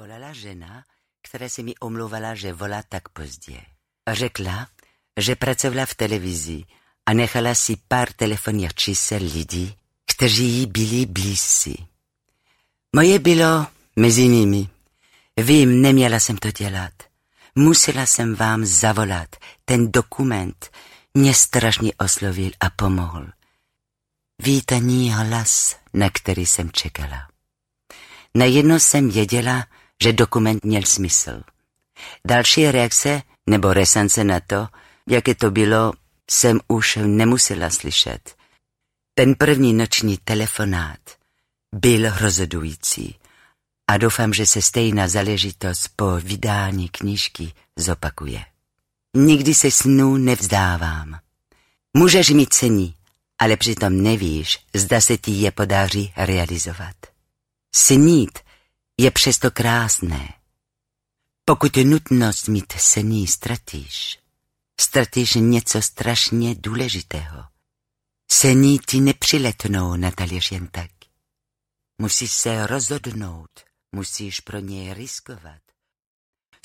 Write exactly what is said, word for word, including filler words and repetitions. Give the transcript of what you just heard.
Volala žena, která se mi omlouvala, že volá tak pozdě. Řekla, že pracovala v televizi a nechala si pár telefonních čísel lidí, kteří jí byli blízcí. Moje bylo mezi nimi. Vím, neměla jsem to dělat. Musela jsem vám zavolat. Ten dokument mě strašně oslovil a pomohl. Vítaný hlas, na který jsem čekala. Najednou jsem věděla, že dokument měl smysl. Další reakce nebo resance na to, jaké to bylo, jsem už nemusela slyšet. Ten první noční telefonát byl rozhodující a doufám, že se stejná záležitost po vydání knížky zopakuje. Nikdy se snů nevzdávám. Můžeš mít sny, ale přitom nevíš, zda se ti je podaří realizovat. Snít je přesto krásné. Pokud nutnost mít sny ztratíš, ztratíš něco strašně důležitého. Sny ti nepřiletnou na talíř jen tak. Musíš se rozhodnout, musíš pro ně riskovat.